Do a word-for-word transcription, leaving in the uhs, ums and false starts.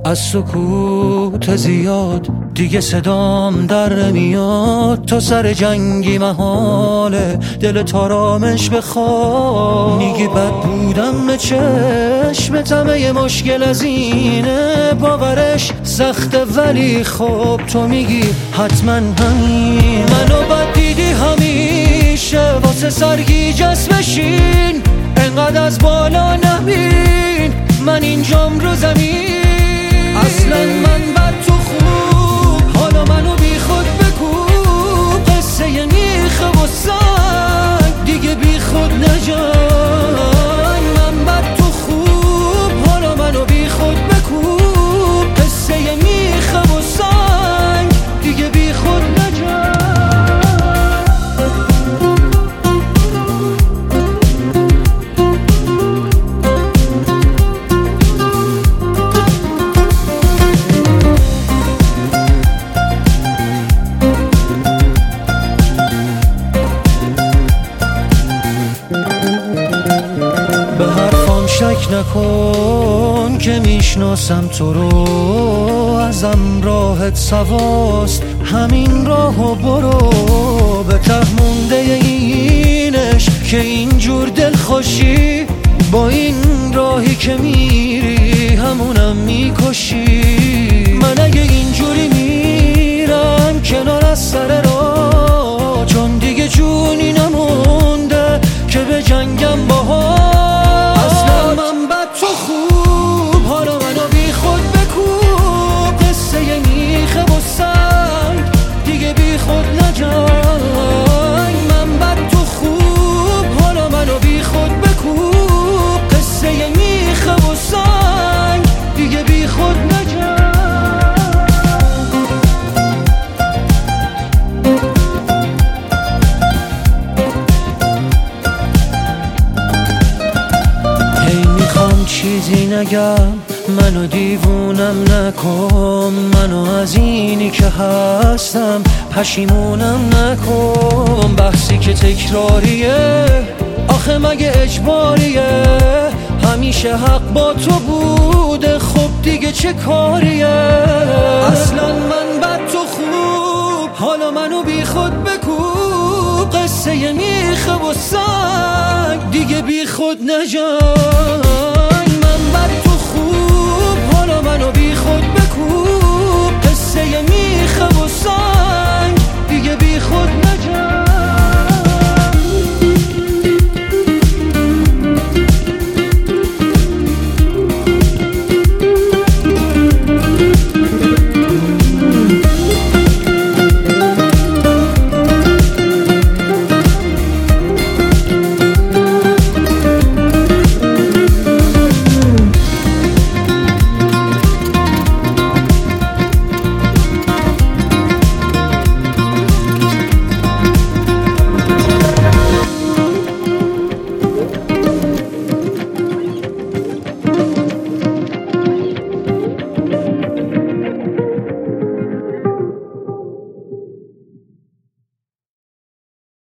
از سکوت زیاد دیگه صدام در نمیاد. تو سر جنگی محاله دل تارامش بخواد. میگی بد بودم به چشمتم، یه مشکل از اینه باورش سخته، ولی خب تو میگی حتما همین. منو بد دیدی همیشه واسه سرگیجه بشین، انقدر از بالا نبین من اینجام رو زمین. اصلا من بد تو خوب، حالا منو بی خود بکوب. قصه ی میخه و سنگ دیگه بی خود نجای. من بد تو خوب، حالا منو بی خود بکوب. قصه ی میخه و سنگ دیگه بی خود نجای. به حرفام شک نکن که میشناسم تو رو، ازم راحت سواست همین راهو برو. به ته مونده اینش که اینجور دل خوشی، با این راهی که میری همونم میکشی. من اگه اینجوری میرم کنار از سر راه، چون دیگه جونی نمونده که به جنگم باها. اصلا من بد تو خوب، حالا منو بی خود بکوب. قصه ی میخه و سنگ دیگه بی خود نجای. من بد تو خوب، حالا منو بی خود بکوب. قصه ی میخه و سنگ دیگه بی خود نجای. چیزی نگم، منو دیوونم نکن. منو از اینی که هستم پشیمونم نکن. بحثی که تکراریه آخه مگه اجباریه؟ همیشه حق با تو بوده، خب دیگه چه کاریه؟ اصلا من بد تو خوب، حالا منو بی خود بکوب. قصه ی میخه و سنگ دیگه بی خود نجای. من بد تو خوب، حالا منو بی خود بکوب. قصه ی میخه و سنگ